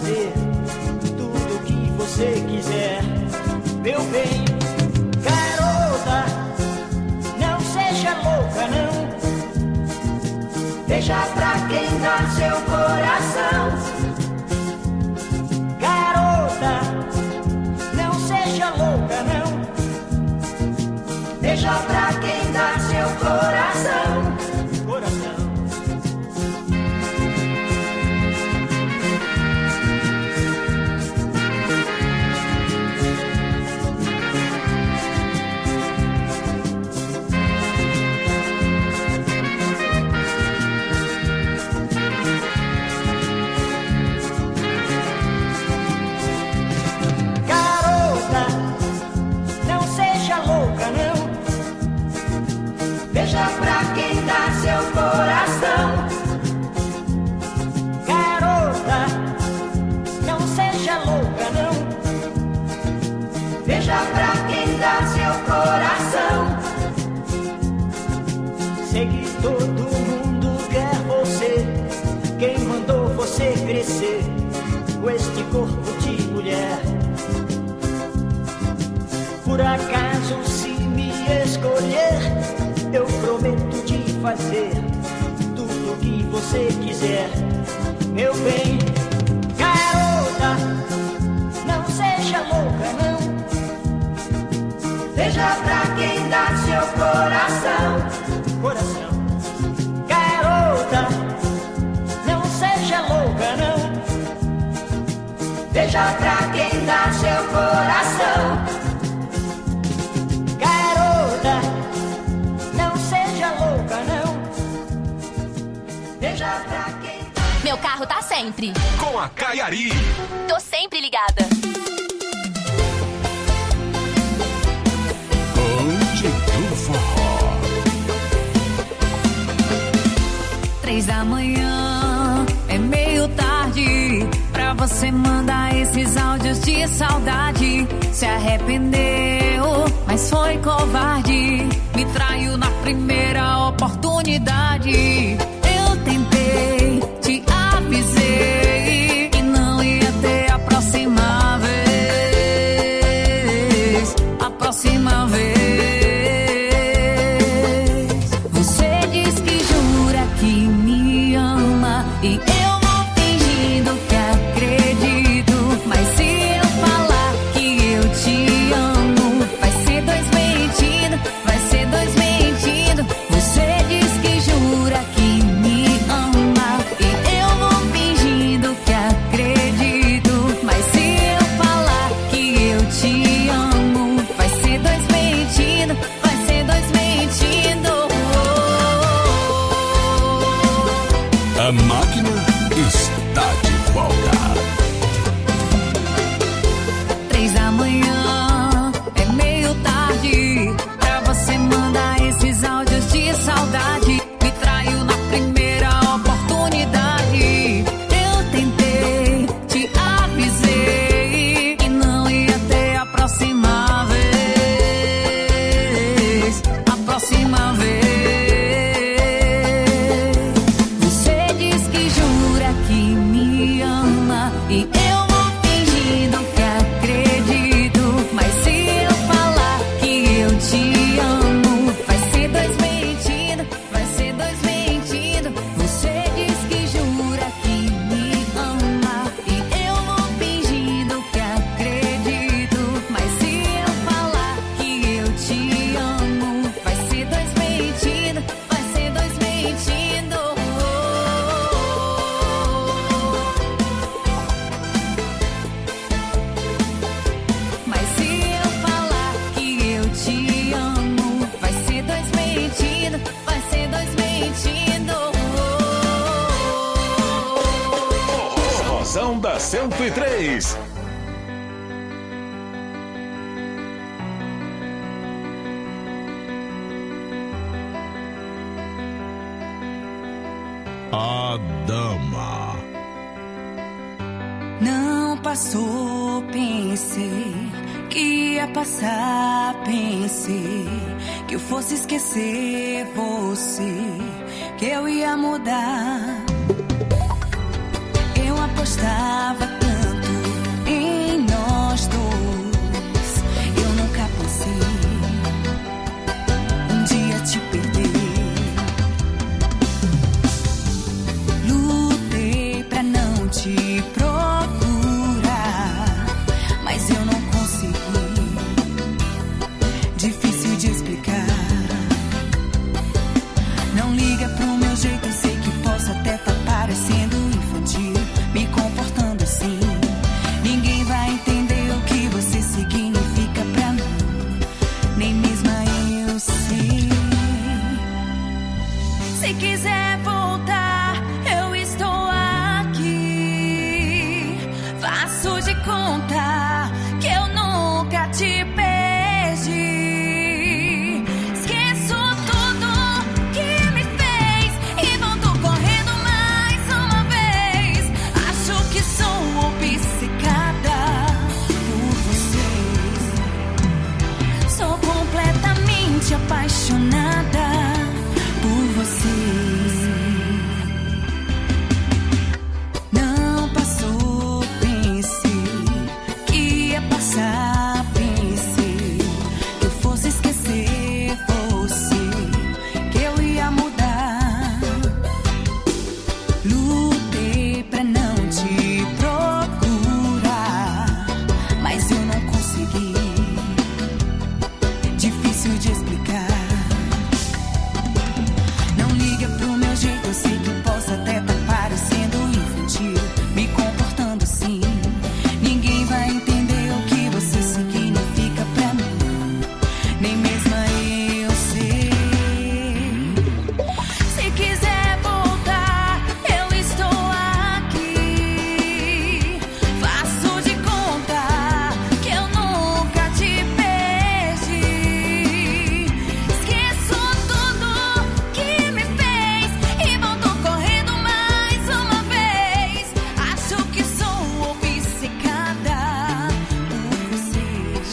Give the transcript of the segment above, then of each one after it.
fazer tudo o que você quiser, meu bem. Garota, não seja louca, não. Deixa pra quem dá seu coração. Garota, não seja louca, não. Deixa pra quem dá seu coração. Coração. Deixa pra quem dá seu coração. Garota, não seja louca, não. Deixa pra quem dá seu coração. Sei que todo mundo quer você. Quem mandou você crescer com este corpo de mulher? Por acaso, se me escolher, eu prometo te fazer tudo o que você quiser, meu bem. Garota, não seja louca, não. Deixa pra quem dá seu coração. Coração. Garota, não seja louca, não. Deixa pra quem dá seu coração. Meu carro tá sempre com a Caiari. Tô sempre ligada. Onde do forró. 3 da manhã, é meio tarde pra você mandar esses áudios de saudade. Se arrependeu, mas foi covarde. Me traiu na primeira oportunidade. Eu tentei, te avisei que não ia ter a próxima vez. A próxima vez. Você diz que jura que me ama e eu vou fingindo que acredito. Mas se eu falar que eu te amo, vai ser 2 mentindo, vai ser 2 mentindo. Você diz que jura que me ama e eu vou fingindo que acredito. Mas se eu falar que eu te amo, vai ser 2 mentindo, vai ser 2 mentindo. A máquina está de folga. 3 da manhã, é meio tarde pra você mandar esses áudios de saudade. Me traiu na primeira oportunidade. Eu tentei, te avisei que não ia ter a próxima vez. A próxima vez. Você diz que jura que me ama e eu vou fingindo que acredito. Mas se eu falar que eu te amo, vai ser 2 mentindo, vai ser 2 mentindo. Você diz que jura que me ama e eu vou fingindo que acredito. Mas se eu falar que eu te amo, vai ser 2 mentindo, vai ser 2 mentindo. Mas se eu falar que eu te amo, vai ser 2 mentindo, vai ser 2 mentindo. Forrozão da 103. A dama. Não passou, pensei que ia passar, pensei que eu fosse esquecer você, que eu ia mudar. Eu apostava tanto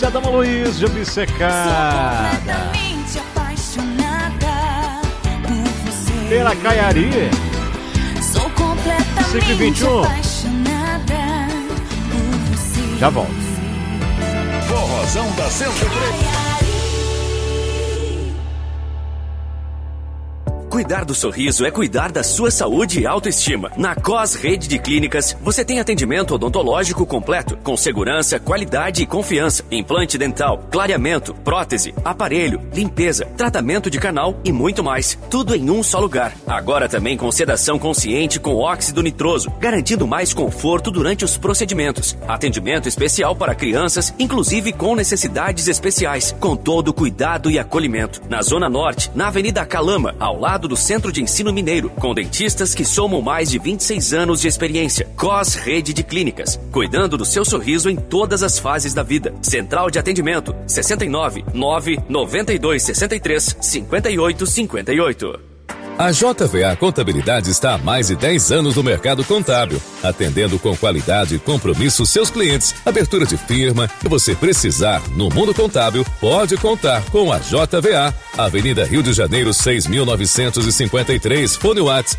Márcia Dama Luiz de Obcecada. Completamente apaixonada por você. Pela Caiari. Sou completamente 5h21. apaixonada por você. Já volto. Forrozão da 103. Cuidar do sorriso é cuidar da sua saúde e autoestima. Na COS Rede de Clínicas, você tem atendimento odontológico completo, com segurança, qualidade e confiança. Implante dental, clareamento, prótese, aparelho, limpeza, tratamento de canal e muito mais. Tudo em um só lugar. Agora também com sedação consciente com óxido nitroso, garantindo mais conforto durante os procedimentos. Atendimento especial para crianças, inclusive com necessidades especiais, com todo o cuidado e acolhimento. Na Zona Norte, na Avenida Calama, ao lado do Centro de Ensino Mineiro, com dentistas que somam mais de 26 anos de experiência. COS Rede de Clínicas, cuidando do seu sorriso em todas as fases da vida. Central de atendimento 69 992 63 58 58. A JVA Contabilidade está há mais de 10 anos no mercado contábil, atendendo com qualidade e compromisso seus clientes. Abertura de firma, que você precisar no mundo contábil, pode contar com a JVA. Avenida Rio de Janeiro 6.953, fone WhatsApp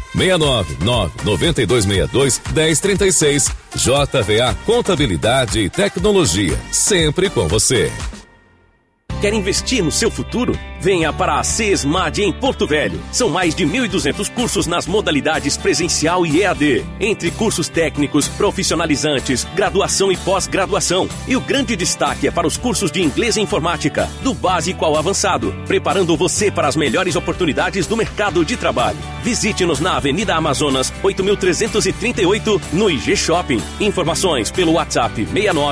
699-9262-1036. JVA Contabilidade e Tecnologia, sempre com você. Quer investir no seu futuro? Venha para a CESMAD em Porto Velho. São mais de 1.200 cursos nas modalidades presencial e EAD. Entre cursos técnicos, profissionalizantes, graduação e pós-graduação. E o grande destaque é para os cursos de inglês e informática, do básico ao avançado, preparando você para as melhores oportunidades do mercado de trabalho. Visite-nos na Avenida Amazonas, 8.338, no IG Shopping. Informações pelo WhatsApp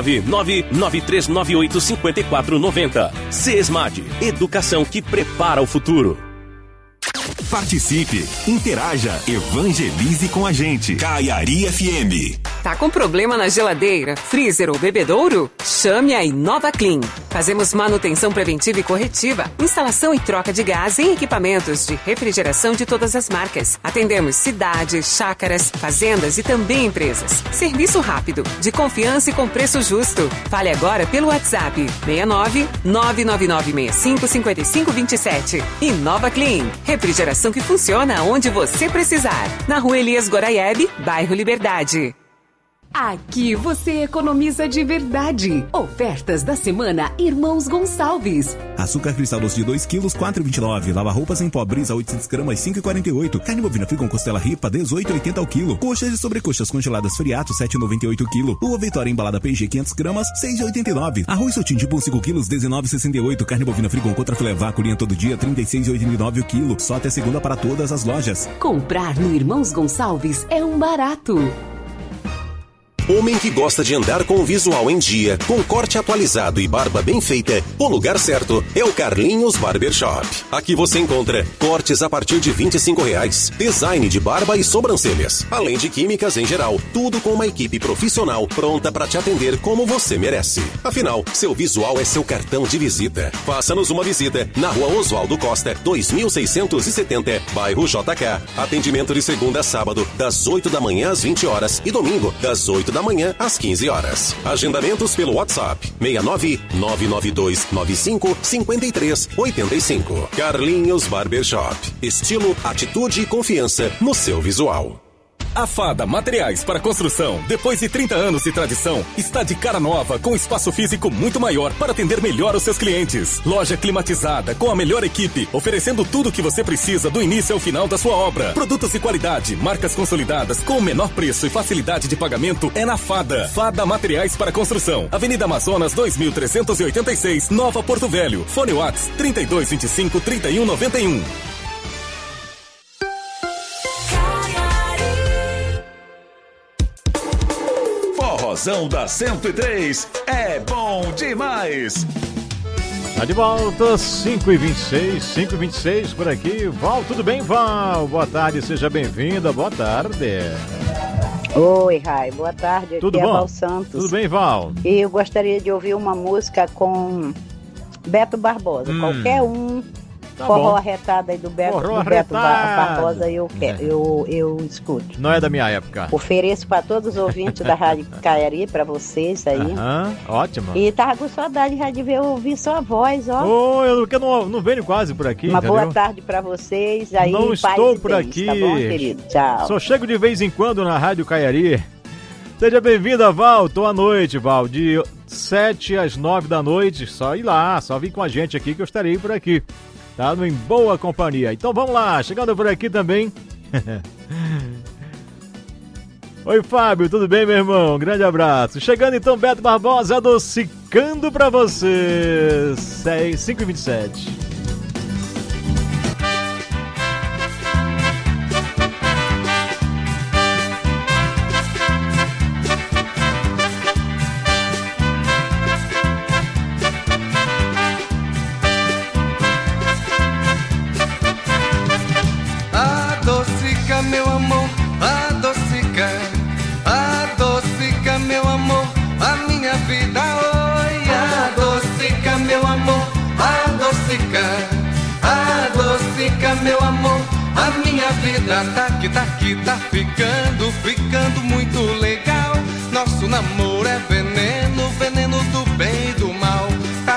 69993985490. CESMAD, educação que prepara o futuro. Participe, interaja, evangelize com a gente. Caiari FM. Tá com problema na geladeira, freezer ou bebedouro? Chame a Inova Clean. Fazemos manutenção preventiva e corretiva, instalação e troca de gás em equipamentos de refrigeração de todas as marcas. Atendemos cidades, chácaras, fazendas e também empresas. Serviço rápido, de confiança e com preço justo. Fale agora pelo WhatsApp 69 99965 5527. Inova Clean. Refrigeração que funciona onde você precisar. Na Rua Elias Goraieb, bairro Liberdade. Aqui você economiza de verdade. Ofertas da semana Irmãos Gonçalves. Açúcar cristal doce de 2 kg, 4,29. Lava roupas em pó Brisa 800 gramas, 5,48. Carne bovina free com costela ripa, 18,80 ao quilo. Coxas e sobrecoxas congeladas Friato, 7,98 quilo. Uva Vitória embalada P&G 500 gramas, 6,89. Arroz soltinho de pão 5 quilos, 19,68. Carne bovina free com contrafilé vácuo linha todo dia, 36,89 o quilo. Só até segunda para todas as lojas. Comprar no Irmãos Gonçalves é um barato. Homem que gosta de andar com o visual em dia, com corte atualizado e barba bem feita, o lugar certo é o Carlinhos Barbershop. Aqui você encontra cortes a partir de R$25, design de barba e sobrancelhas, além de químicas em geral, tudo com uma equipe profissional pronta para te atender como você merece. Afinal, seu visual é seu cartão de visita. Faça-nos uma visita na Rua Oswaldo Costa, 2670, bairro JK. Atendimento de segunda a sábado, das 8 da manhã às 20 horas e domingo, das 8 da manhã às 15 horas. Agendamentos pelo WhatsApp 69-99295-5385. Carlinhos Barbershop. Estilo, atitude e confiança no seu visual. A Fada Materiais para Construção, depois de 30 anos de tradição, está de cara nova com espaço físico muito maior para atender melhor os seus clientes. Loja climatizada com a melhor equipe, oferecendo tudo o que você precisa do início ao final da sua obra. Produtos de qualidade, marcas consolidadas com o menor preço e facilidade de pagamento é na Fada. Fada Materiais para Construção, Avenida Amazonas 2386, Nova Porto Velho. Fone WhatsApp 3225-3191. Forrozão da 103 é bom demais. Tá de volta, 5h26 por aqui. Val, tudo bem, Val? Boa tarde, seja bem-vinda, boa tarde. Oi, Rai, boa tarde, tudo aqui bom? É Val Santos. Tudo bem, Val? E eu gostaria de ouvir uma música com Beto Barbosa, qualquer um Tá forró bom. arretado aí do Beto, Forró do Beto arretado. Barbosa, eu escuto. Não é da minha época. Ofereço para todos os ouvintes da Rádio Caiari, para vocês aí. Ótimo. E tava com saudade já de ouvir sua voz, ó. Eu não venho quase por aqui, Uma entendeu? boa tarde para vocês aí. Não paz estou e por bens, aqui. Tá bom, querido? Tchau. Só chego de vez em quando na Rádio Caiari. Seja bem-vinda, Val. Tô à noite, Val. De 7 às 9 da noite. Só ir lá, só vir com a gente aqui que eu estarei por aqui. Tá em boa companhia. Então vamos lá, chegando por aqui também. Oi, Fábio, tudo bem, meu irmão? Grande abraço. Chegando então, Beto Barbosa, adocicando pra você. 5h27. Adocica, meu amor, adocica, adocica, meu amor, a minha vida. Oi, adocica, meu amor, adocica, adocica, meu amor, a minha vida. Tá ficando muito legal. Nosso namoro é veneno, veneno do bem e do mal. Tá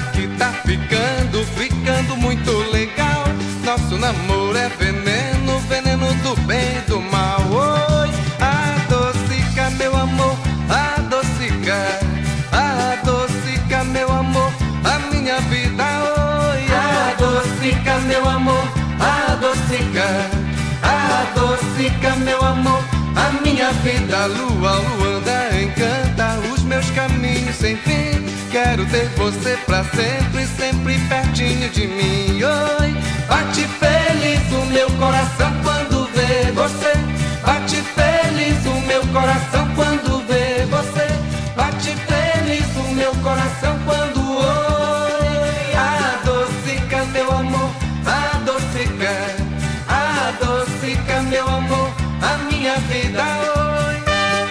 ficando muito legal. Nosso namoro é veneno, veneno do bem e do mal. Oi, adocica, meu amor, adocica, adocica, meu amor, a minha vida. Oi, adocica, meu amor, adocica, adocica, meu amor, a minha vida. Lua, luanda, encanta os meus caminhos sem fim. Quero ter você pra sempre, sempre pertinho de mim. Oi, bate feliz o meu coração quando vê você. Bate feliz o meu coração quando vê você. Bate feliz o meu coração quando oi. Adocica, meu amor, adocica, adocica, meu amor, a minha vida. Oi.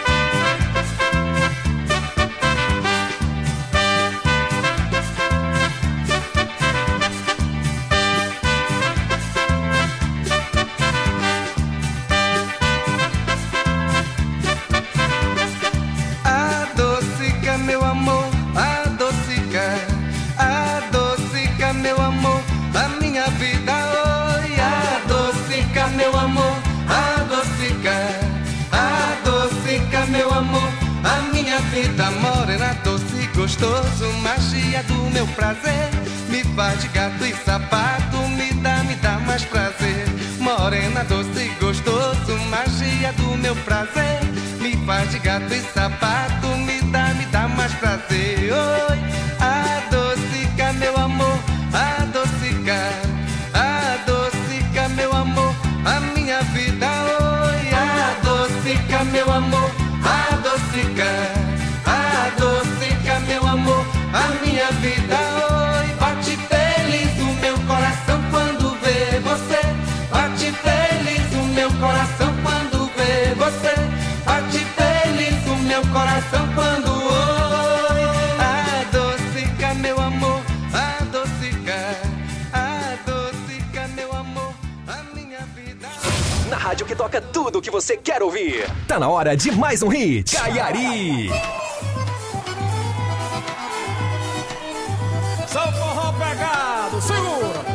Adocica, meu amor, adocica, adocica, meu amor, a minha vida. Oi, adocica, meu amor, adocica, adocica, meu amor, a minha vida. Morena, doce, gostoso, magia do meu prazer. Me faz de gato e sapato, me dá mais prazer. Morena, doce, gostoso, magia do meu prazer. Me faz de gato e sapato, me dá mais prazer. Oi, adocica, meu amor, adocica, adocica, meu amor, a minha vida. Oi, adocica, meu amor, adocica, adocica, meu amor, a minha vida. Oi, bate feliz o meu coração quando vê você. Bate feliz o meu coração quando vê você. Bate feliz o meu coração quando oi. Adocica, meu amor, adocica, adocica, meu amor, a minha vida. Na rádio que toca tudo o que você quer ouvir. Tá na hora de mais um hit. Caiari. Só o forró pegado, segura.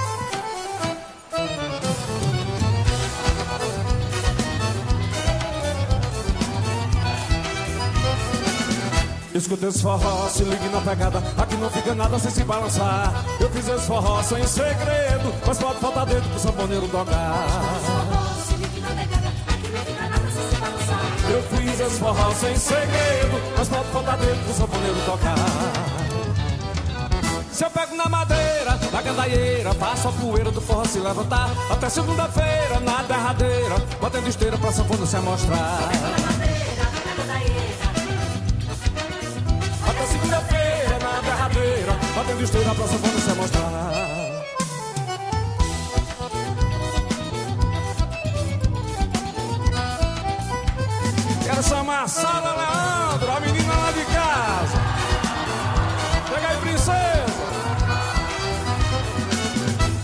Escuta esse forró, se ligue na pegada. Aqui não fica nada sem se balançar. Eu fiz esse forró sem segredo, mas pode faltar dentro pro sanfoneiro tocar. Eu fiz esse forró sem segredo, mas pode faltar dentro pro sanfoneiro tocar. Se eu pego na madeira, na gandaieira, faço a poeira do forró se levantar. Até segunda-feira, na derradeira, batendo esteira pra sanfona se amostrar. Até segunda-feira, na derradeira, batendo esteira pra sanfona se amostrar. Quero chamar a Sara Leandro, a menina lá de casa. Chega aí, princesa.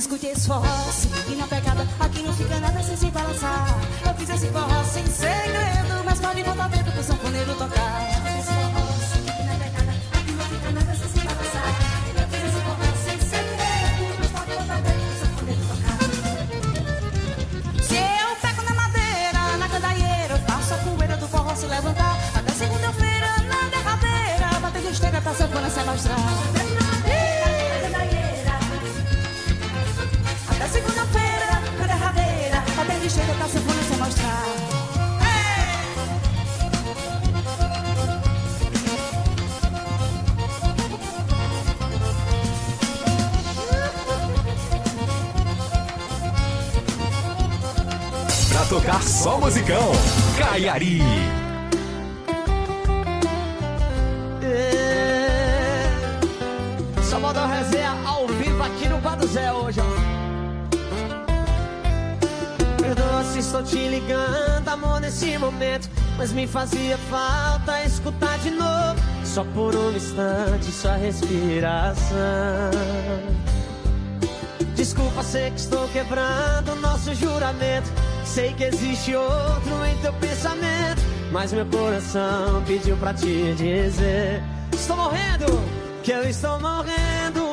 Escute esse forró, e na pegada, aqui não fica nada sem se balançar. Eu fiz esse forró sem segredo, mas pode botar dentro pro sanfoneiro tocar. Esse forró, e na pegada, aqui não fica nada sem se balançar. Eu fiz esse forró sem segredo, mas pode botar dentro pro sanfoneiro tocar. Se eu pego na madeira, na candaieira, eu faço a poeira do forró se levantar. Até segunda-feira, na derradeira, batendo esteira pra sanfona se alastrar. Segunda-feira, na derradeira, até de chega pra sanfona se mostrar. Pra tocar só musicão, Caiari. Só mandou resenha ao vivo aqui no Bar do Zé hoje, ó. Perdoa se estou te ligando, amor, nesse momento, mas me fazia falta escutar de novo, só por um instante, sua respiração. Desculpa, sei que estou quebrando nosso juramento, sei que existe outro em teu pensamento, mas meu coração pediu pra te dizer: estou morrendo, que eu estou morrendo.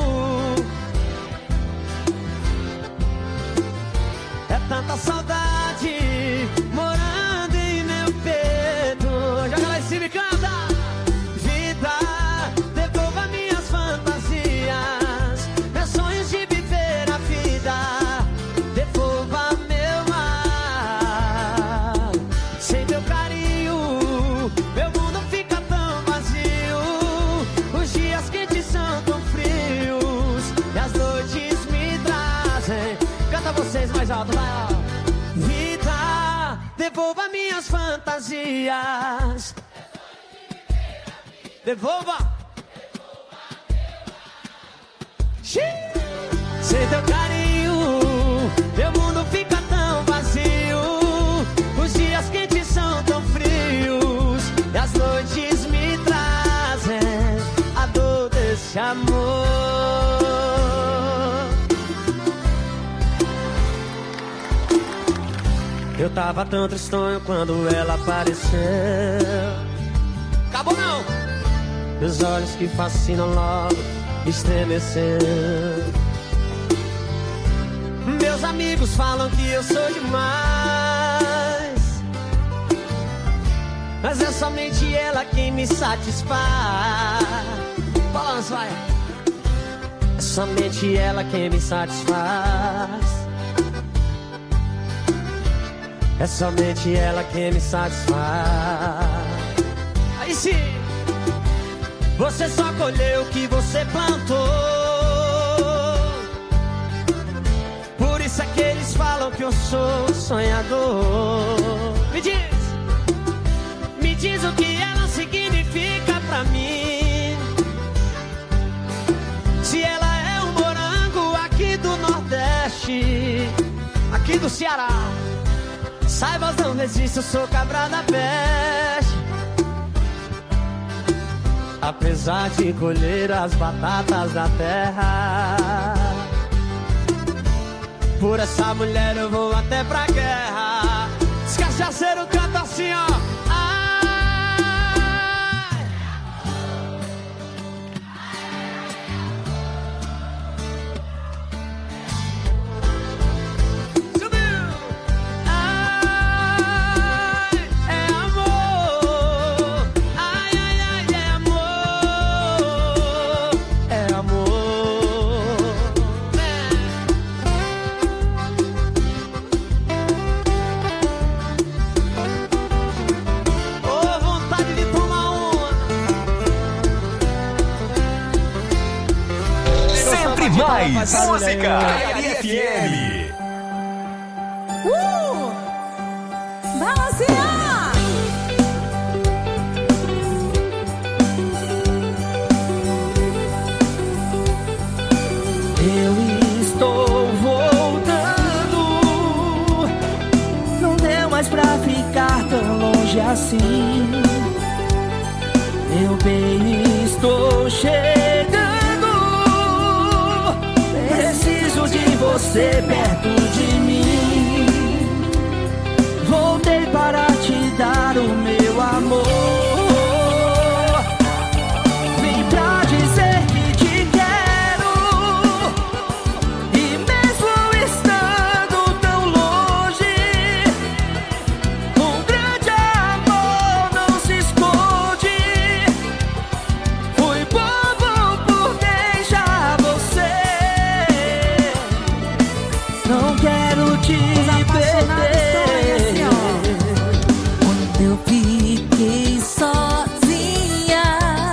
É tanta saudade morando em meu peito. Joga lá em cima e canta. Vida, devolva minhas fantasias, meus sonhos de viver a vida. Devolva meu ar. Sem teu carinho, meu mundo fica tão vazio. Os dias quentes são tão frios e as noites me trazem. Canta vocês mais alto, vai lá. Vida, devolva minhas fantasias. Devolva. Sem teu carinho, meu mundo fica tão vazio. Os dias quentes são tão frios e as noites me trazem a dor desse amor. Eu tava tão tristonho quando ela apareceu. Acabou não! Meus olhos que fascinam logo estremeceu. Meus amigos falam que eu sou demais, mas é somente ela quem me satisfaz. Balança, vai! É somente ela quem me satisfaz. É somente ela quem me satisfaz. Aí sim! Você só colheu o que você plantou. Por isso é que eles falam que eu sou sonhador. Me diz o que ela significa pra mim. Se ela é um morango aqui do Nordeste, aqui do Ceará, saibas, não resisto, eu sou cabra da peste. Apesar de colher as batatas da terra, por essa mulher eu vou até pra guerra. Os cachaceiros cantam assim, ó. Mais música, Caiari FM. Balancear! Eu estou voltando. Não deu mais pra ficar tão longe assim. Eu bem estou chegando. Preciso de você perto de mim. Voltei para te dar o meu amor. Vim pra dizer que te quero, e mesmo estando tão longe, um grande amor não se esconde. Fui bobo por deixar você, não quero te perder. Eu fiquei sozinha,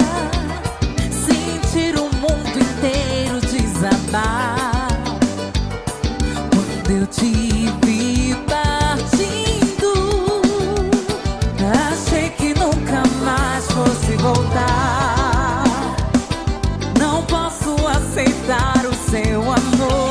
sentir o mundo inteiro desabar. Quando eu te vi partindo, achei que nunca mais fosse voltar. Não posso aceitar o seu amor.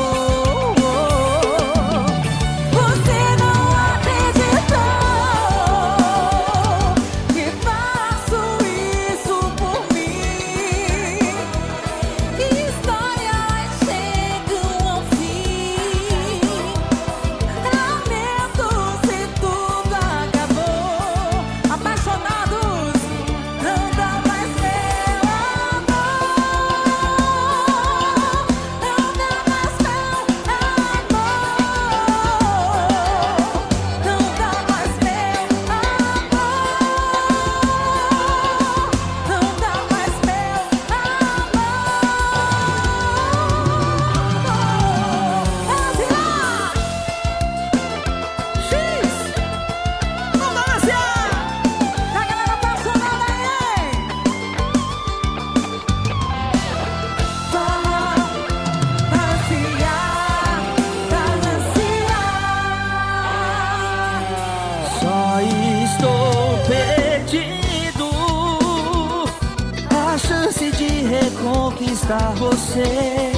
Conquistar você,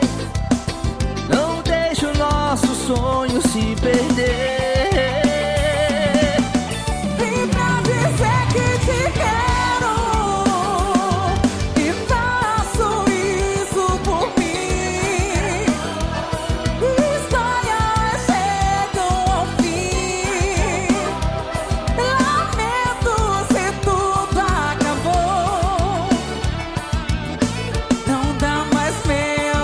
não deixe o nosso sonho se perder. Vim pra dizer que te quero, e faço isso por mim. Histórias chegam ao fim, lamento se tudo acabou. Não dá mais meu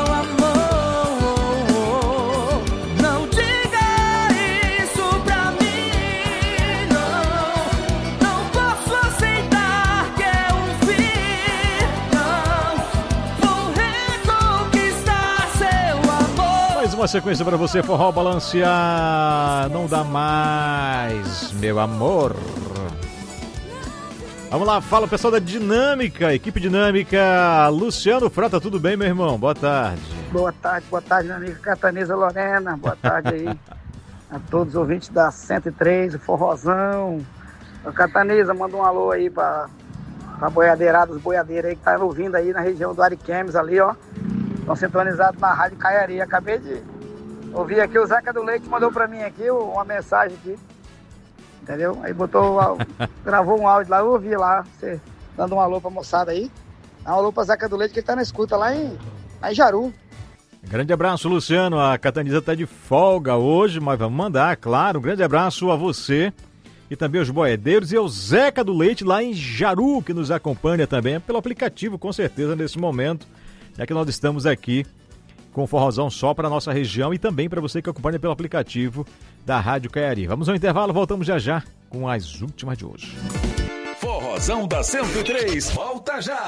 amor. Não diga isso pra mim, não posso aceitar que é um fim. Não vou reconquistar seu amor. Mais uma sequência pra você, forró balancear. Não dá mais, meu amor. Vamos lá, fala pessoal da Dinâmica, equipe Dinâmica. Luciano Frota, tudo bem, meu irmão? Boa tarde. Boa tarde, minha amiga Catanesa Lorena. Boa tarde aí a todos os ouvintes da 103, o Forrozão. A Catanesa, manda um alô aí pra boiadeirada, os boiadeiros aí que tá ouvindo aí na região do Ariquemes ali, ó. Estão sintonizados na Rádio Caiari. Acabei de ouvir aqui, o Zeca do Leite mandou pra mim aqui uma mensagem aqui. Entendeu? Aí gravou um áudio lá, eu ouvi lá, você dando um alô pra moçada aí. Dá um alô pra Zeca do Leite, que ele tá na escuta lá em Jaru. Grande abraço, Luciano. A Catanisa tá de folga hoje, mas vamos mandar, claro. Um grande abraço a você e também aos boiadeiros e ao Zeca do Leite lá em Jaru, que nos acompanha também pelo aplicativo, com certeza, nesse momento, já que nós estamos aqui com o Forrozão só para nossa região e também para você que acompanha pelo aplicativo da Rádio Caiari. Vamos ao intervalo, voltamos já já com as últimas de hoje. Forrozão da 103, volta já!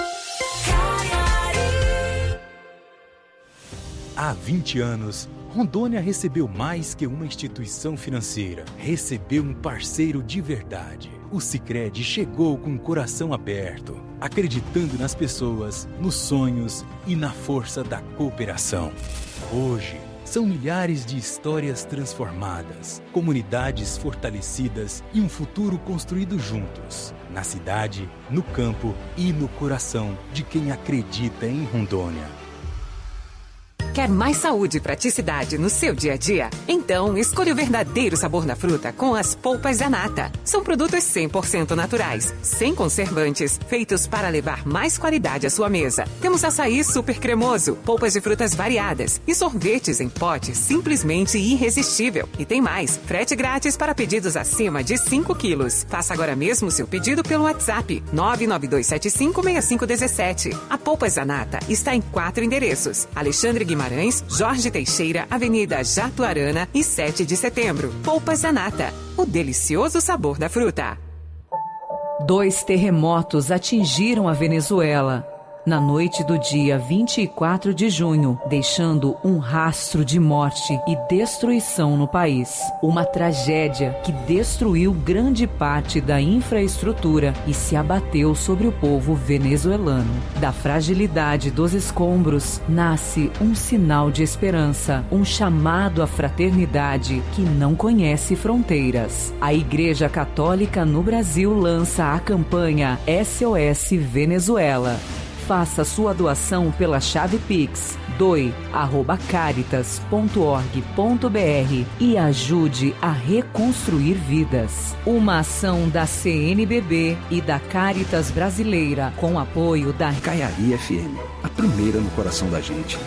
Há 20 anos, Rondônia recebeu mais que uma instituição financeira. Recebeu um parceiro de verdade. O Sicredi chegou com o coração aberto, acreditando nas pessoas, nos sonhos e na força da cooperação. Hoje, são milhares de histórias transformadas, comunidades fortalecidas e um futuro construído juntos, na cidade, no campo e no coração de quem acredita em Rondônia. Quer mais saúde e praticidade no seu dia a dia? Então, escolha o verdadeiro sabor da fruta com as polpas Zanata. São produtos 100% naturais, sem conservantes, feitos para levar mais qualidade à sua mesa. Temos açaí super cremoso, polpas de frutas variadas e sorvetes em pote simplesmente irresistível. E tem mais, frete grátis para pedidos acima de 5 quilos. Faça agora mesmo seu pedido pelo WhatsApp 992756517. A Polpas Zanata está em 4 endereços: Alexandre Guimarães, Jorge Teixeira, Avenida Jatuarana e 7 de setembro. Polpas Zanata, o delicioso sabor da fruta. 2 terremotos atingiram a Venezuela na noite do dia 24 de junho, deixando um rastro de morte e destruição no país. Uma tragédia que destruiu grande parte da infraestrutura e se abateu sobre o povo venezuelano. Da fragilidade dos escombros nasce um sinal de esperança, um chamado à fraternidade que não conhece fronteiras. A Igreja Católica no Brasil lança a campanha SOS Venezuela. Faça sua doação pela chave Pix doe@caritas.org.br e ajude a reconstruir vidas. Uma ação da CNBB e da Caritas Brasileira com apoio da Caiari FM, a primeira no coração da gente.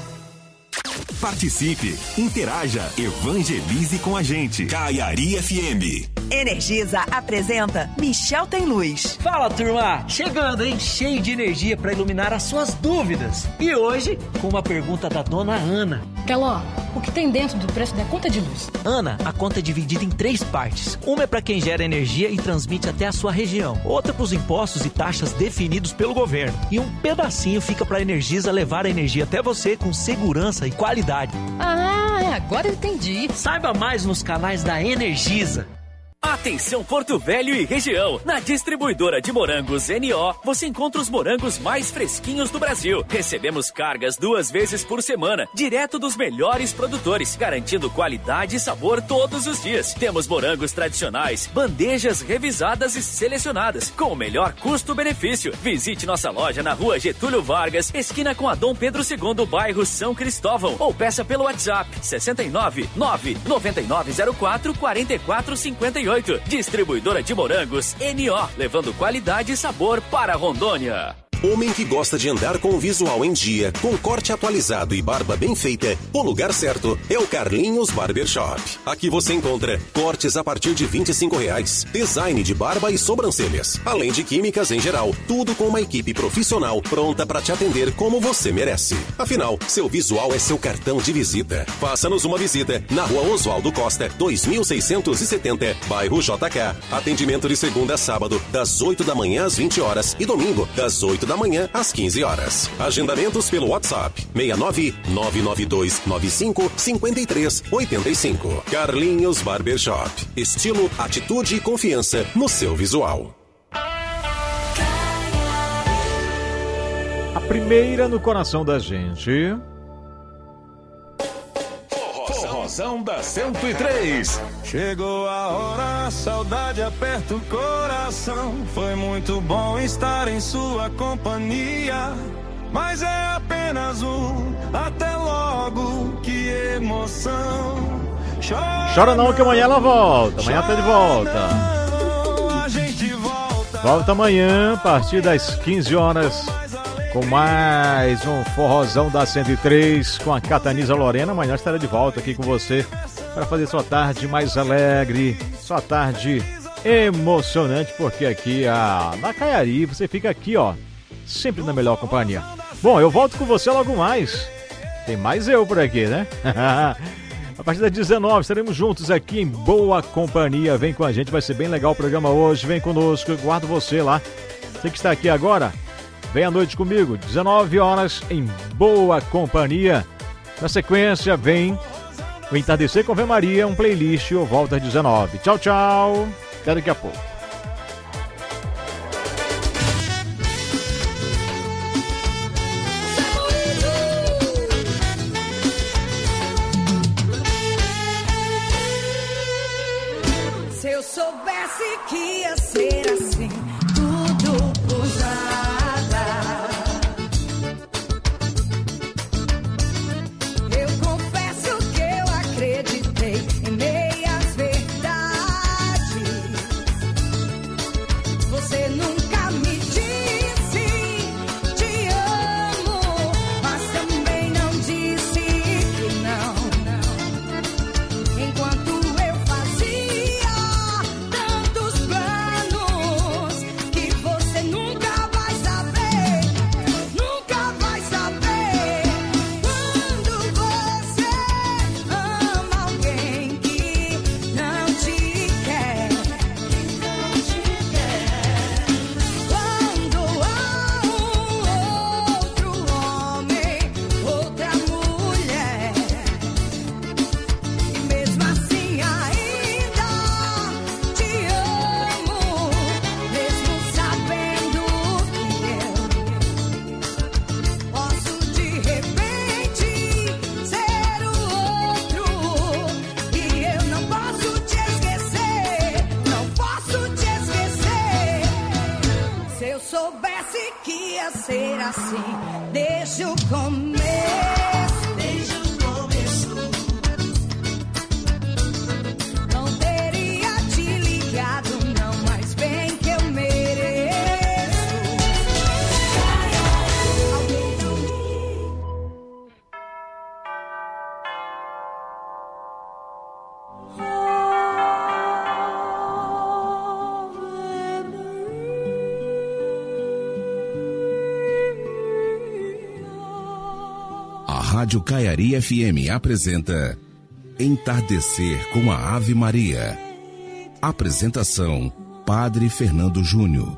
Participe, interaja, evangelize com a gente. Caiari FM. Energisa apresenta Michel Tem Luz. Fala, turma! Chegando, hein? Cheio de energia para iluminar as suas dúvidas. E hoje, com uma pergunta da dona Ana. Keló, o que tem dentro do preço da conta de luz? Ana, a conta é dividida em 3 partes. Uma é para quem gera energia e transmite até a sua região. Outra para os impostos e taxas definidos pelo governo. E um pedacinho fica para a Energisa levar a energia até você com segurança e qualidade. Ah, agora eu entendi. Saiba mais nos canais da Energisa. Atenção Porto Velho e região. Na distribuidora de morangos NO, você encontra os morangos mais fresquinhos do Brasil. Recebemos cargas 2 vezes por semana, direto dos melhores produtores, garantindo qualidade e sabor todos os dias. Temos morangos tradicionais, bandejas revisadas e selecionadas, com o melhor custo-benefício. Visite nossa loja na rua Getúlio Vargas, esquina com a Dom Pedro II, bairro São Cristóvão, ou peça pelo WhatsApp 69 99904 4458. Distribuidora de morangos NO, levando qualidade e sabor para Rondônia. Homem que gosta de andar com o visual em dia, com corte atualizado e barba bem feita, o lugar certo é o Carlinhos Barbershop. Aqui você encontra cortes a partir de R$25, design de barba e sobrancelhas, além de químicas em geral, tudo com uma equipe profissional pronta para te atender como você merece. Afinal, seu visual é seu cartão de visita. Faça-nos uma visita na Rua Oswaldo Costa, 2670, bairro JK. Atendimento de segunda a sábado, das 8 da manhã às 20 horas e domingo, das 8 da manhã às 15 horas. Agendamentos pelo WhatsApp 69 992 95 53 85. Carlinhos Barbershop. Estilo, atitude e confiança no seu visual. A primeira no coração da gente. Forrozão da 103. Chegou a hora, a saudade aperta o coração. Foi muito bom estar em sua companhia, mas é apenas até logo, que emoção. Chora não que amanhã ela volta. Amanhã tá de volta. A gente volta. Volta amanhã, a partir das 15 horas, com mais um Forrozão da 103 com a Cataniza Lorena. Amanhã estará de volta aqui com você para fazer sua tarde mais alegre, sua tarde emocionante, porque aqui na Caiari você fica aqui, ó, sempre na melhor companhia. Bom, eu volto com você logo mais. Tem mais eu por aqui, né? A partir das 19 estaremos juntos aqui em boa companhia. Vem com a gente, vai ser bem legal o programa hoje. Vem conosco, eu guardo você lá. Você que está aqui agora, vem à noite comigo, 19 horas em boa companhia. Na sequência vem o Entardecer com Ave Maria, um playlist, eu volto às 19. Tchau, tchau. Até daqui a pouco. Se eu soubesse que ia ser assim, tudo por nada. assim desde o começo. Desde o começo. Não teria te ligado, não, mas bem que eu mereço. Alguém não me... A Rádio Caiari FM apresenta Entardecer com a Ave Maria. Apresentação, Padre Fernando Júnior.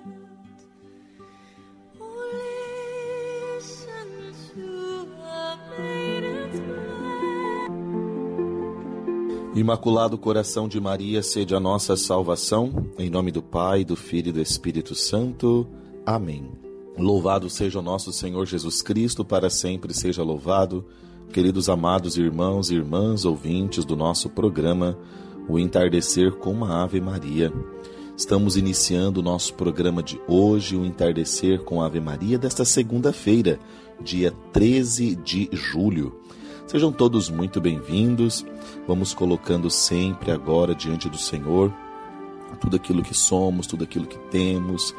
Imaculado Coração de Maria, sede a nossa salvação. Em nome do Pai, do Filho e do Espírito Santo. Amém. Louvado seja o nosso Senhor Jesus Cristo, para sempre seja louvado. Queridos amados irmãos e irmãs, ouvintes do nosso programa, o Entardecer com a Ave Maria. Estamos iniciando o nosso programa de hoje, o Entardecer com a Ave Maria, desta segunda-feira, dia 13 de julho. Sejam todos muito bem-vindos. Vamos colocando sempre agora diante do Senhor tudo aquilo que somos, tudo aquilo que temos,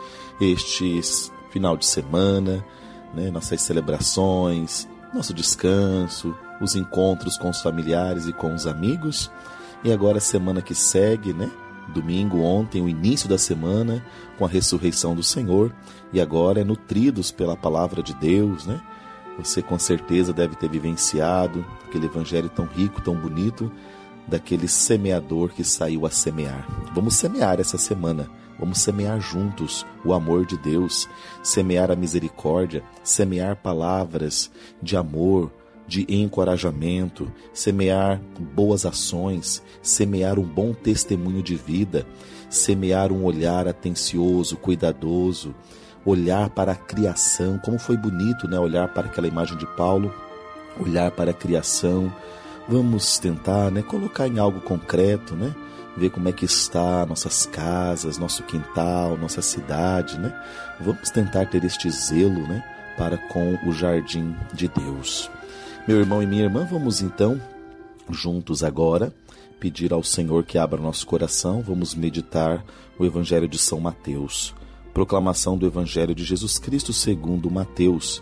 estes final de semana, né, nossas celebrações, nosso descanso, os encontros com os familiares e com os amigos. E agora a semana que segue, né? Domingo, ontem, o início da semana, com a ressurreição do Senhor. E agora nutridos pela palavra de Deus, né? Você com certeza deve ter vivenciado aquele evangelho tão rico, tão bonito, daquele semeador que saiu a semear. Vamos semear essa semana. Vamos semear juntos o amor de Deus, semear a misericórdia, semear palavras de amor, de encorajamento, semear boas ações, semear um bom testemunho de vida, semear um olhar atencioso, cuidadoso, olhar para a criação. Como foi bonito, né? Olhar para aquela imagem de Paulo, olhar para a criação. Vamos tentar, né, colocar em algo concreto, né? Ver como é que está nossas casas, nosso quintal, nossa cidade, né? Vamos tentar ter este zelo, né, para com o jardim de Deus. Meu irmão e minha irmã, vamos então, juntos agora, pedir ao Senhor que abra nosso coração. Vamos meditar o Evangelho de São Mateus. Proclamação do Evangelho de Jesus Cristo segundo Mateus.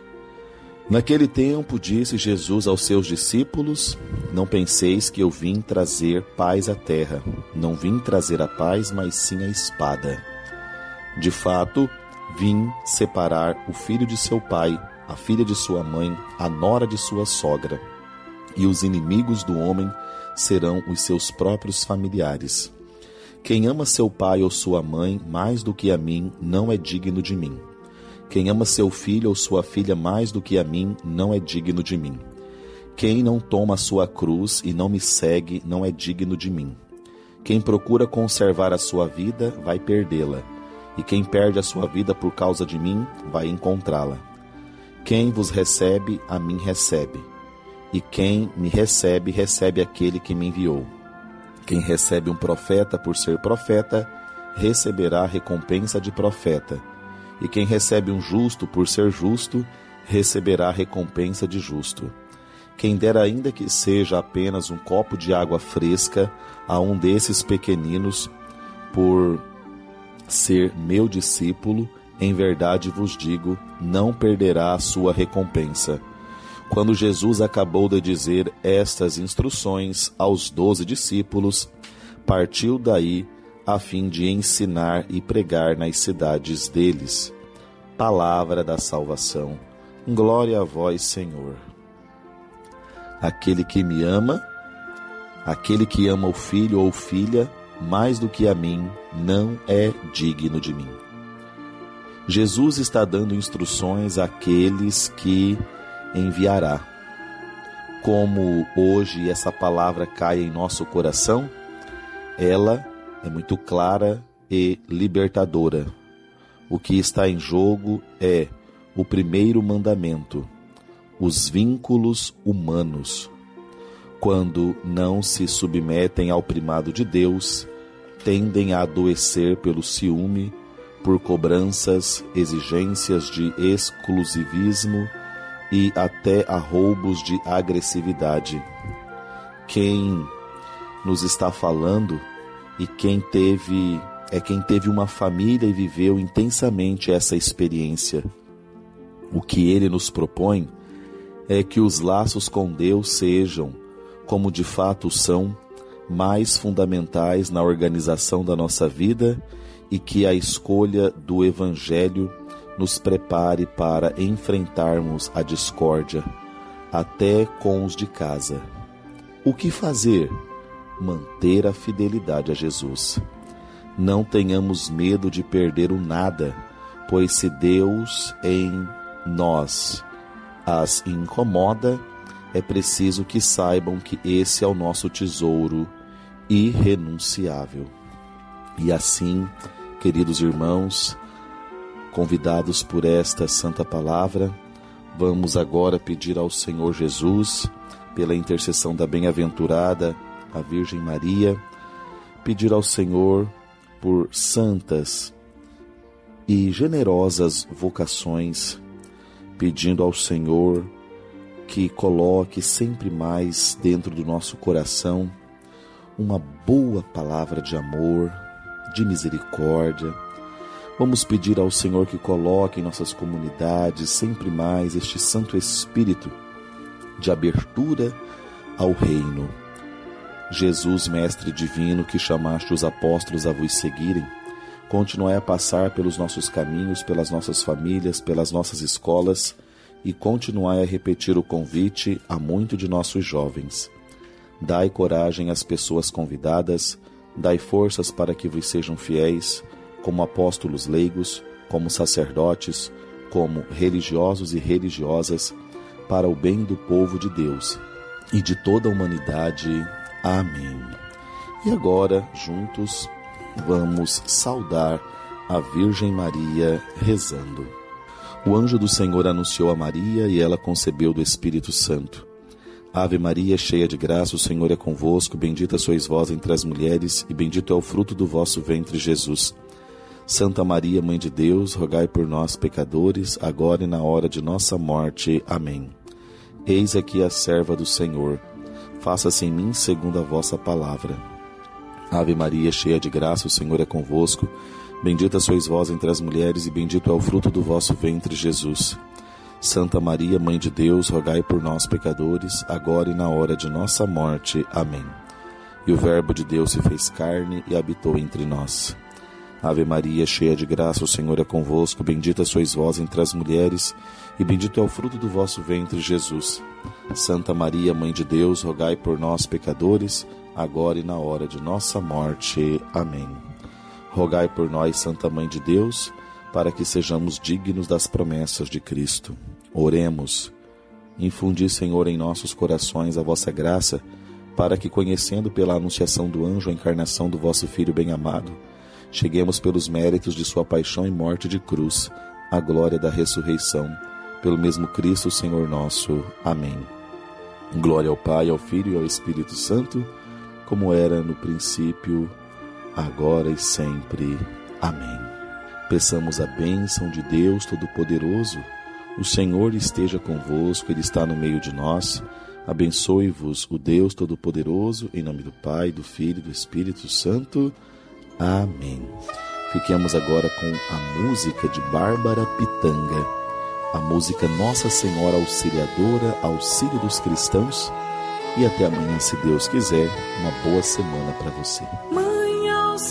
Naquele tempo disse Jesus aos seus discípulos: não penseis que eu vim trazer paz à terra. Não vim trazer a paz, mas sim a espada. De fato, vim separar o filho de seu pai, a filha de sua mãe, a nora de sua sogra. E os inimigos do homem serão os seus próprios familiares. Quem ama seu pai ou sua mãe mais do que a mim, não é digno de mim. Quem ama seu filho ou sua filha mais do que a mim, não é digno de mim. Quem não toma a sua cruz e não me segue, não é digno de mim. Quem procura conservar a sua vida, vai perdê-la. E quem perde a sua vida por causa de mim, vai encontrá-la. Quem vos recebe, a mim recebe. E quem me recebe, recebe aquele que me enviou. Quem recebe um profeta por ser profeta, receberá a recompensa de profeta. E quem recebe um justo por ser justo, receberá a recompensa de justo. Quem der ainda que seja apenas um copo de água fresca a um desses pequeninos, por ser meu discípulo, em verdade vos digo, não perderá a sua recompensa. Quando Jesus acabou de dizer estas instruções aos 12 discípulos, partiu daí a fim de ensinar e pregar nas cidades deles. Palavra da salvação. Glória a vós, Senhor. Aquele que me ama, aquele que ama o filho ou filha, mais do que a mim, não é digno de mim. Jesus está dando instruções àqueles que enviará. Como hoje essa palavra cai em nosso coração, ela é muito clara e libertadora. O que está em jogo é o primeiro mandamento, os vínculos humanos. Quando não se submetem ao primado de Deus, tendem a adoecer pelo ciúme, por cobranças, exigências de exclusivismo e até a roubos de agressividade. Quem nos está falando e quem teve uma família e viveu intensamente essa experiência. O que ele nos propõe é que os laços com Deus sejam, como de fato são, mais fundamentais na organização da nossa vida e que a escolha do Evangelho nos prepare para enfrentarmos a discórdia, até com os de casa. O que fazer? Manter a fidelidade a Jesus. Não tenhamos medo de perder o nada, pois se Deus em nós as incomoda, é preciso que saibam que esse é o nosso tesouro irrenunciável. E assim, queridos irmãos, convidados por esta santa palavra, vamos agora pedir ao Senhor Jesus, pela intercessão da bem-aventurada a Virgem Maria, pedir ao Senhor por santas e generosas vocações, pedindo ao Senhor que coloque sempre mais dentro do nosso coração uma boa palavra de amor, de misericórdia. Vamos pedir ao Senhor que coloque em nossas comunidades sempre mais este Santo Espírito de abertura ao reino. Jesus, Mestre Divino, que chamaste os apóstolos a vos seguirem, continuai a passar pelos nossos caminhos, pelas nossas famílias, pelas nossas escolas e continuai a repetir o convite a muitos de nossos jovens. Dai coragem às pessoas convidadas, dai forças para que vos sejam fiéis, como apóstolos leigos, como sacerdotes, como religiosos e religiosas, para o bem do povo de Deus e de toda a humanidade. Amém. E agora, juntos, vamos saudar a Virgem Maria rezando. O anjo do Senhor anunciou a Maria e ela concebeu do Espírito Santo. Ave Maria, cheia de graça, o Senhor é convosco, bendita sois vós entre as mulheres e bendito é o fruto do vosso ventre, Jesus. Santa Maria, Mãe de Deus, rogai por nós, pecadores, agora e na hora de nossa morte. Amém. Eis aqui a serva do Senhor. Faça-se em mim segundo a vossa palavra. Ave Maria, cheia de graça, o Senhor é convosco. Bendita sois vós entre as mulheres e bendito é o fruto do vosso ventre, Jesus. Santa Maria, Mãe de Deus, rogai por nós, pecadores, agora e na hora de nossa morte. Amém. E o Verbo de Deus se fez carne e habitou entre nós. Ave Maria, cheia de graça, o Senhor é convosco. Bendita sois vós entre as mulheres e bendito é o fruto do vosso ventre, Jesus. Santa Maria, Mãe de Deus, rogai por nós, pecadores, agora e na hora de nossa morte. Amém. Rogai por nós, Santa Mãe de Deus, para que sejamos dignos das promessas de Cristo. Oremos. Infundi, Senhor, em nossos corações a vossa graça, para que, conhecendo pela anunciação do anjo a encarnação do vosso Filho bem-amado, cheguemos pelos méritos de sua paixão e morte de cruz, à glória da ressurreição, pelo mesmo Cristo, Senhor nosso. Amém. Glória ao Pai, ao Filho e ao Espírito Santo, como era no princípio, agora e sempre. Amém. Peçamos a bênção de Deus Todo-Poderoso. O Senhor esteja convosco, Ele está no meio de nós. Abençoe-vos o Deus Todo-Poderoso, em nome do Pai, do Filho e do Espírito Santo. Amém. Fiquemos agora com a música de Bárbara Pitanga, a música Nossa Senhora Auxiliadora, auxílio dos cristãos. E até amanhã, se Deus quiser. Uma boa semana para você. Mãe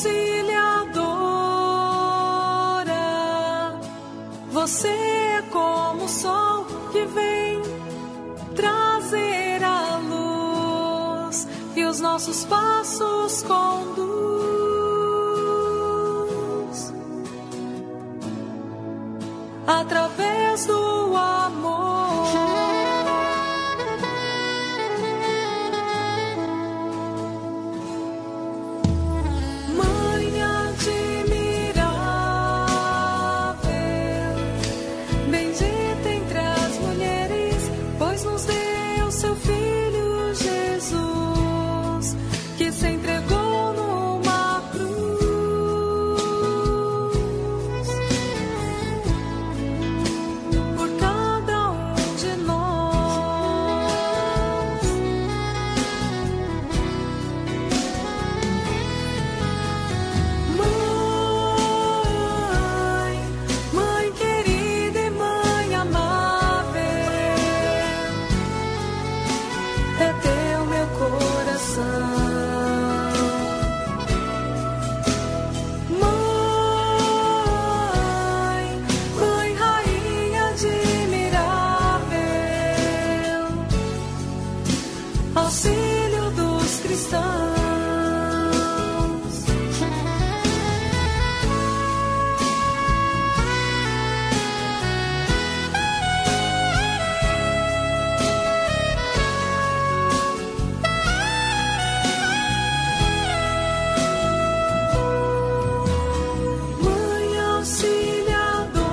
Auxiliadora, você é como o sol que vem trazer a luz e os nossos passos conduz através do amor. Se entregou numa cruz cristãos. Mãe auxiliadora,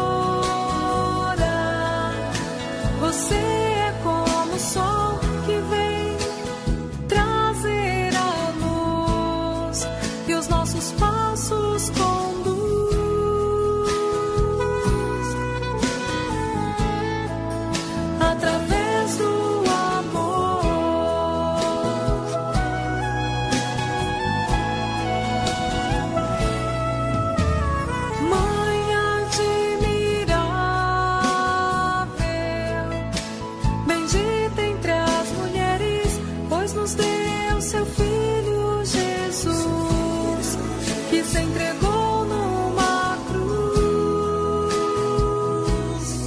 você é como o sol que vem trazer a luz e os nossos passos conduz através do amor. Mãe admirável, bendita entre as mulheres, pois nos deu seu filho Jesus, que se entregou numa cruz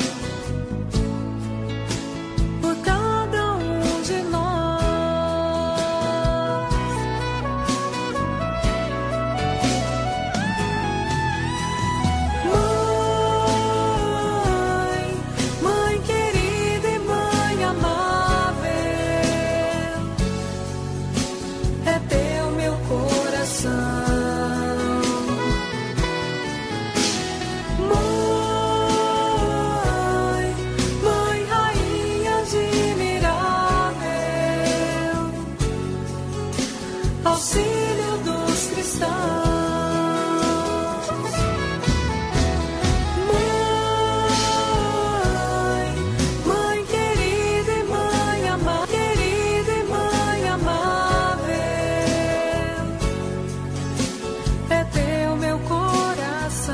por cada um de nós. Mãe querida e mãe amável, é teu meu coração. Mãe rainha admirável, auxílio dos cristãos. Mãe querida e mãe amável, é teu meu coração.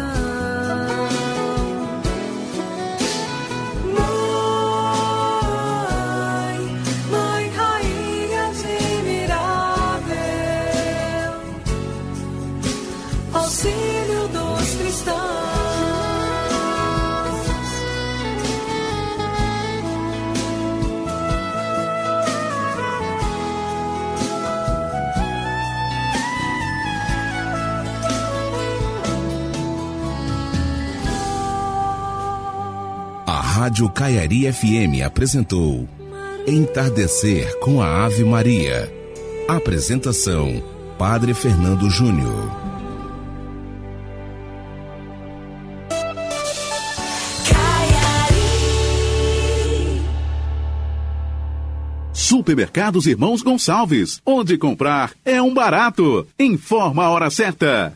Mãe rainha admirável, auxílio dos cristãos. A Rádio Caiari FM apresentou Entardecer com a Ave Maria. Apresentação: Padre Fernando Júnior. Supermercados Irmãos Gonçalves, onde comprar é um barato. Informa a hora certa.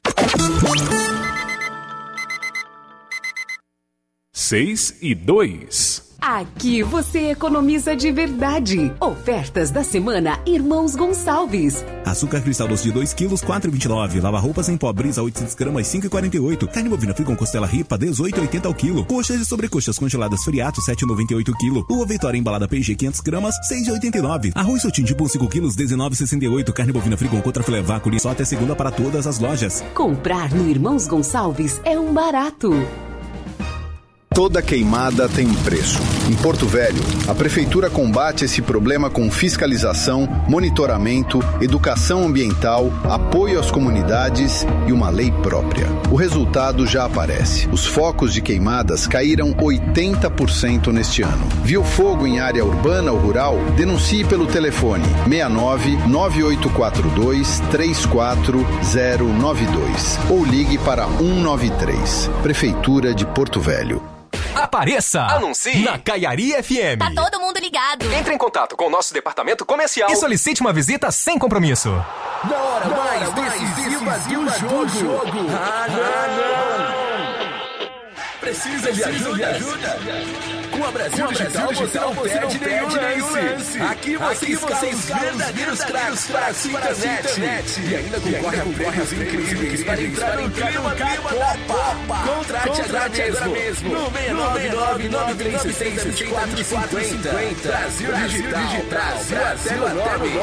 6:02. Aqui você economiza de verdade. Ofertas da semana Irmãos Gonçalves. Açúcar cristal doce de 2 kg, 4,29. Lava-roupas em pó Brisa, 800 gramas, 5,48. Carne bovina free com costela ripa, 18,80 ao quilo. Coxas e sobrecoxas congeladas Friato, 7,98 quilo. Uva Vitória embalada PG, 500 gramas, 6,89. Arroz Sotim de pão, 5 quilos, 19,68. Carne bovina free com contrafilé vácuo, só até segunda para todas as lojas. Comprar no Irmãos Gonçalves é um barato. Toda queimada tem um preço. Em Porto Velho, a Prefeitura combate esse problema com fiscalização, monitoramento, educação ambiental, apoio às comunidades e uma lei própria. O resultado já aparece. Os focos de queimadas caíram 80% neste ano. Viu fogo em área urbana ou rural? Denuncie pelo telefone 69-9842-34092 ou ligue para 193. Prefeitura de Porto Velho. Apareça! Anuncie! Na Caiari FM. Tá todo mundo ligado. Entre em contato com o nosso departamento comercial e solicite uma visita sem compromisso. Na hora mais decisiva do jogo. Precisa de ajuda? Com a Brasil Digital você não perde nenhum lance. Aqui você os verdadeiros craques para sua internet. E ainda concorre a prêmios incríveis para entrar no clima da Copa. Contrate agora mesmo no 699-9366-2450. Brasil Digital. Brasil até o nome.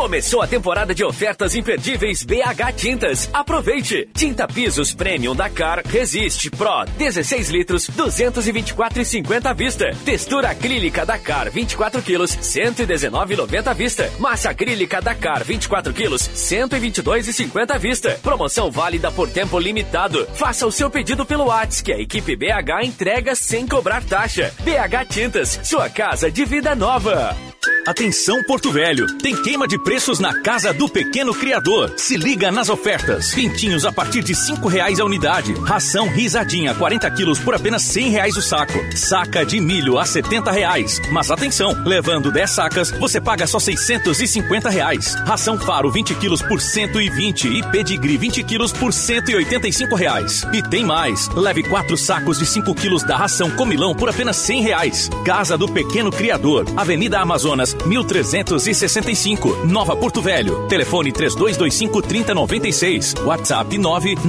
Começou a temporada de ofertas imperdíveis BH Tintas. Aproveite! Tinta Pisos Premium Dakar Resiste Pro 16 litros, 224,50 à vista. Textura acrílica Dakar 24 quilos, 119,90 à vista. Massa acrílica Dakar 24 quilos, 122,50 à vista. Promoção válida por tempo limitado. Faça o seu pedido pelo WhatsApp, que a equipe BH entrega sem cobrar taxa. BH Tintas, sua casa de vida nova. Atenção Porto Velho, tem queima de preços na Casa do Pequeno Criador. Se liga nas ofertas. Pintinhos a partir de R$5 a unidade. Ração risadinha 40 quilos por apenas R$100 o saco. Saca de milho a R$70. Mas atenção, levando 10 sacas, você paga só R$650. Ração Faro 20 quilos por R$120 e Pedigree 20 quilos por R$185. E tem mais, leve 4 sacos de 5 quilos da ração Comilão por apenas R$100. Casa do Pequeno Criador, Avenida Amazonas 1365, Nova Porto Velho. Telefone 3225-3096. WhatsApp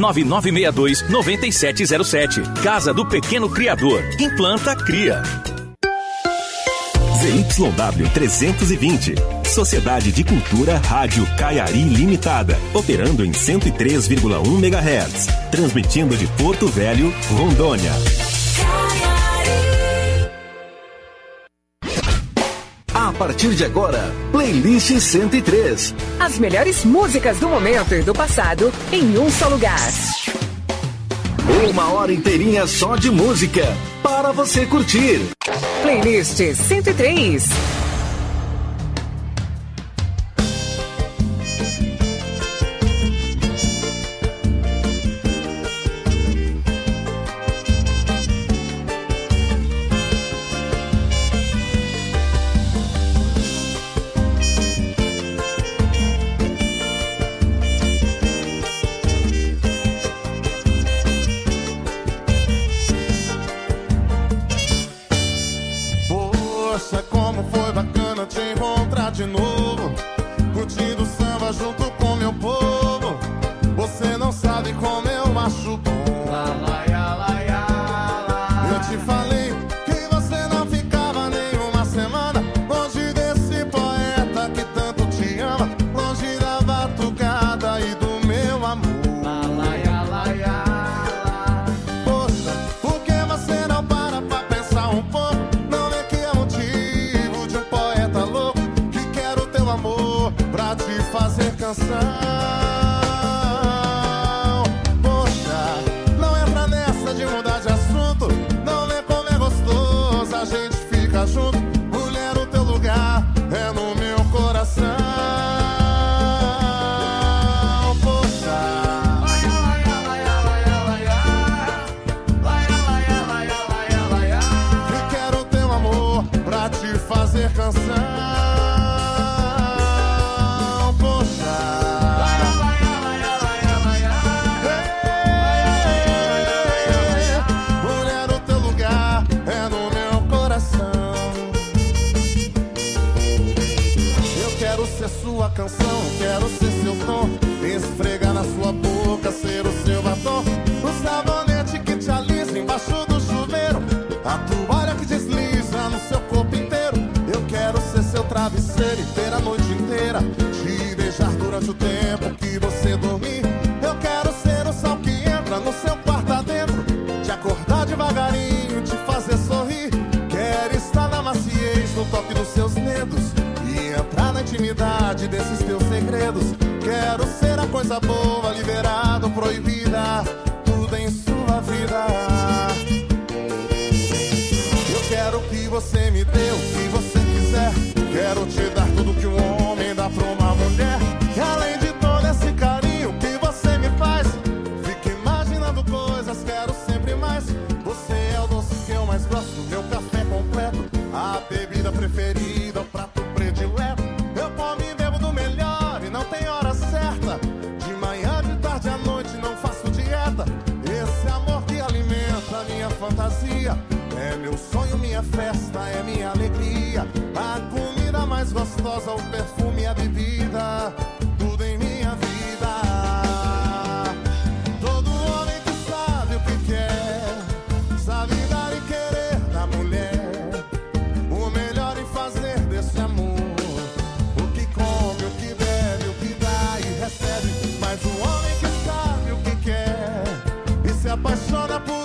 99962-9707. Casa do Pequeno Criador. Implanta, cria. ZYW 320. Sociedade de Cultura Rádio Caiari Limitada. Operando em 103,1 MHz. Transmitindo de Porto Velho, Rondônia. A partir de agora, Playlist 103. As melhores músicas do momento e do passado em um só lugar. 1 hora inteirinha só de música para você curtir. Playlist 103. De novo, curtindo samba junto com meu povo. Você não sabe como eu acho bom. Eu te falei que você não ficava nem uma semana longe desse poeta que tanto te ama, longe da batucada e do meu amor. Poxa, por que você não para pra pensar um pouco? Não vê que é motivo de um poeta louco amor pra te fazer canção. Poxa, não entra nessa de mudar de assunto. Não vê como é gostoso, a gente fica junto. Mulher, o teu lugar é no meu coração. Poxa, que quero teu amor pra te fazer canção. Sua canção, quero ser seu tom, esfregar na sua boca, ser o seu batom, o sabonete que te alisa embaixo do chuveiro, a toalha que desliza no seu corpo inteiro. Eu quero ser seu travesseiro e ter a noite inteira, te beijar durante o tempo que você dormir. Eu quero ser o sol que entra no seu quarto adentro, te acordar devagarinho, te fazer sorrir. Quero estar na maciez, no toque dos seus dedos, entrar na intimidade desses teus segredos. Quero ser a coisa boa, liberada ou proibida, tudo em sua vida. Eu quero que você me dê o que você quiser. Quero te dar tudo que um homem dá pra uma mulher. E além de todo esse carinho que você me faz, fico imaginando coisas, quero sempre mais. Você é o doce que eu mais gosto, meu café completo, a bebida preferida, o prato predileto. Eu como e bebo do melhor e não tem hora certa. De manhã, de tarde à noite não faço dieta. Esse amor que alimenta a minha fantasia é meu sonho, minha festa, é minha alegria. A comida mais gostosa, o perfume e a bebida, tudo em minha vida. Todo homem que sabe o que quer, sabe dar e querer da mulher, o melhor em fazer desse amor, o que come, o que bebe. apaixona por